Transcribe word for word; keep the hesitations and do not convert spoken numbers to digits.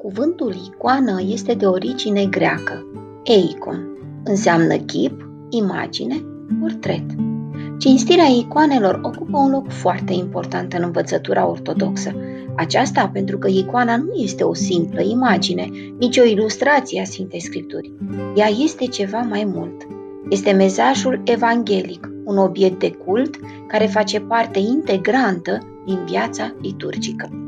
Cuvântul icoană este de origine greacă. Eikon înseamnă chip, imagine, portret. Cinstirea icoanelor ocupă un loc foarte important în învățătura ortodoxă. Aceasta pentru că icoana nu este o simplă imagine, nici o ilustrație a Sfintei Scripturi. Ea este ceva mai mult. Este mesajul evanghelic, un obiect de cult care face parte integrantă din viața liturgică.